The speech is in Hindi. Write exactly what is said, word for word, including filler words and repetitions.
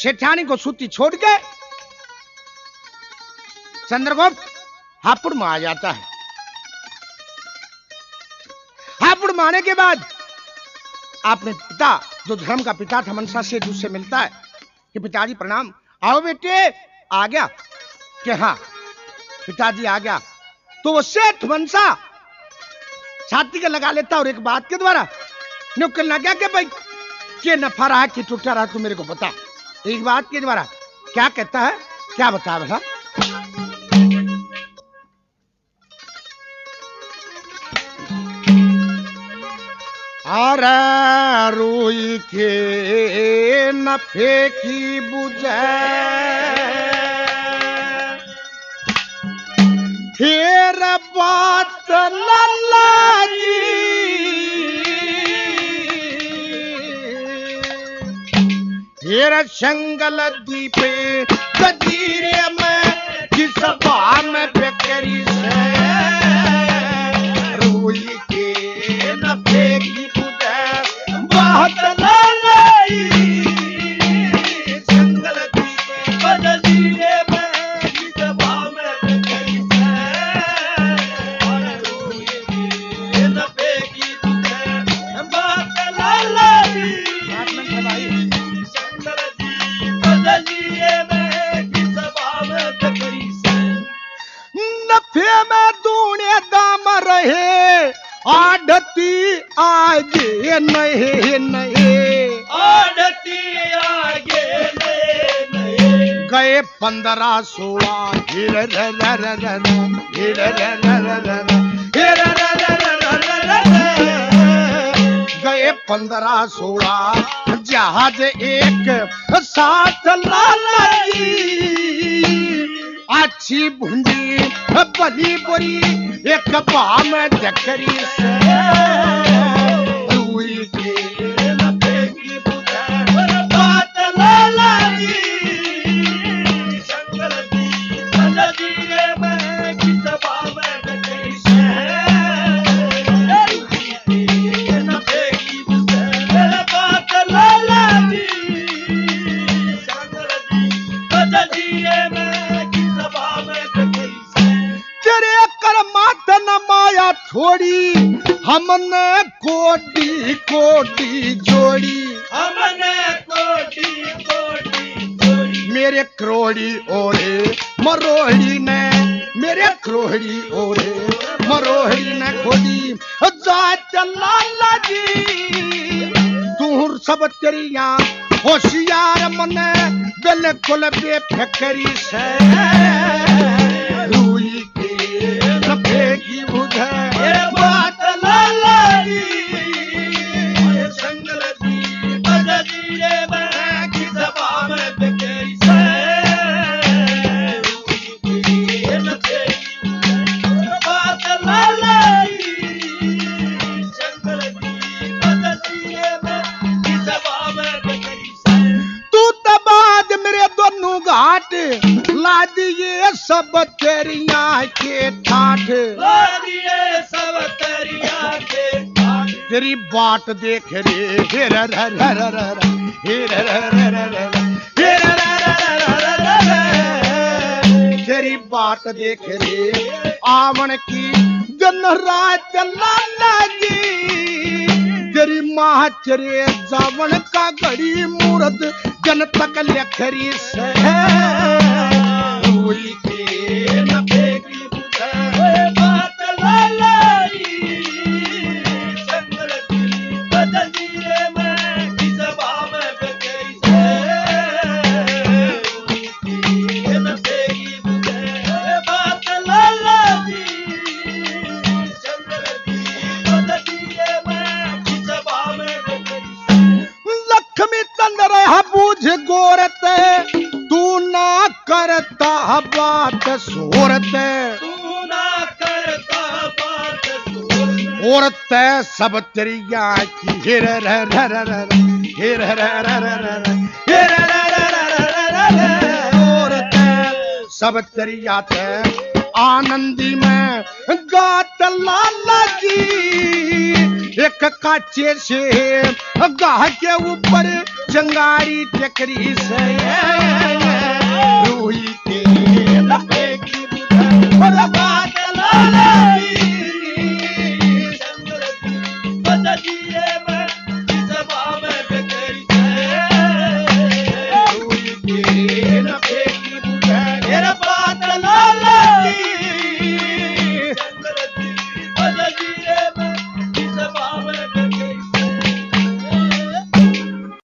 सेठानी को सूती छोड़ के चंद्रगुप्त हापुड़ में आ जाता है। हापुड़ में आने के बाद आपने पिता जो धर्म का पिता था मनसा सेठ उससे मिलता है कि पिताजी प्रणाम। आओ बेटे। आ गया कि हाँ पिताजी आ गया। तो वो सेठ मनसा छाती का लगा लेता और एक बात के द्वारा नुक्कल लगा के भाई के नफा रहा कि टूटा रहा तू मेरे को बता। एक बात के द्वारा क्या कहता है, क्या बता भला। अरे रोई के नफे की बुझे फिर बात लल्ला जी फिर संगल दीपे कदीरे में किस सभा में बेकरी से रोई के नफे की बुझे बात लल्ला जी संगल दीपे कदीरे में किस सभा में बेकरी आढ़ती आगे नहीं नहीं आढ़ती आगे नहीं नहीं गए पंद्रह सोलह हीर गए पंद्रह सोलह जहाज एक साथ लाला जी अच्छी भुंडी बली बुरी एक बाम जकरी से रुई के नफे की बुझे बात लाला जी संगल दी नदीरे में किस बाम जकरी से रुई के नफे की बुझे बात लाला जी संगल दी नदीरे में माया छोड़ी हमने कोटी कोटी जोड़ी हमने कोटी कोटी जोड़ी मेरे क्रोड़ी ओरे मरोड़ी ने मेरे क्रोड़ी ओरे मरोड़ी ने खोड़ी जात लाला जी दूर सब तेरिया होशियार मने बिल्कुल बेफिक्री से रुई के नफे की बुझे बात लाला जी संगल दी बदलीरे में किस सभा में बेकरी से नफे की बुझे बात लाला जी संगल दी बदलीरे में किस सभा में बेकरी से तू तबाद मेरे दोनों घाट ला दिए सब तेरिया के ठाठ ला दिए सब तेरिया के ठाठ तेरी बाट देख रे हेर हर हर हर हेर हर हर हर हेर हर हर तेरी बाट देख रे आवन की दिन रात लाला जी तेरी माँ चरे जावन का घड़ी मूर्त जन तक लखरी से रुई के नफे की बुझे बात लाला जी संगल दी बदलीरे में किस सभा में बेकरी से रुई के नफे की बुझे बात लाला जी संगल दी बदलीरे में किस सभा में बेकरी से लक्ष्मी चंद्र बूझ गोरते तू ना करता बात सूरत तू ना करता बात सूरत औरत सब तेरिया की हिर हर हर हर हिर हर हर हर हिर हर औरत सब तेरिया ते आनंदी में गात लाला जी एक काचे से गाह के ऊपर चंगारी टकरी से रूही के लपे की बुधर और बादल